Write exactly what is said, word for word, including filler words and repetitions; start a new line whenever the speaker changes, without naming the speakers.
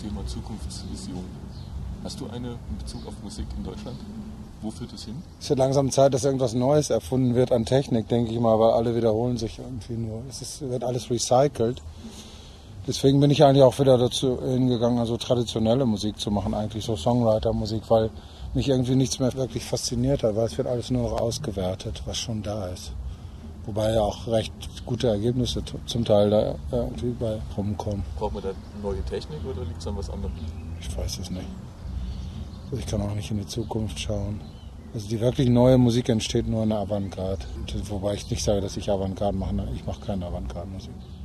Thema Zukunftsvision. Hast du eine in Bezug auf Musik in Deutschland? Wo führt es hin?
Es wird langsam Zeit, dass irgendwas Neues erfunden wird an Technik, denke ich mal, weil alle wiederholen sich irgendwie nur. Es ist, wird alles recycelt. Deswegen bin ich eigentlich auch wieder dazu hingegangen, also traditionelle Musik zu machen, eigentlich so Songwriter-Musik, weil mich irgendwie nichts mehr wirklich fasziniert hat, weil es wird alles nur noch ausgewertet, was schon da ist. Wobei ja auch recht gute Ergebnisse zum Teil da irgendwie bei rumkommen.
Braucht man da neue Technik oder liegt es an was anderem?
Ich weiß es nicht. Ich kann auch nicht in die Zukunft schauen. Also die wirklich neue Musik entsteht nur in der Avantgarde. Wobei ich nicht sage, dass ich Avantgarde mache. Ich mache keine Avantgarde-Musik.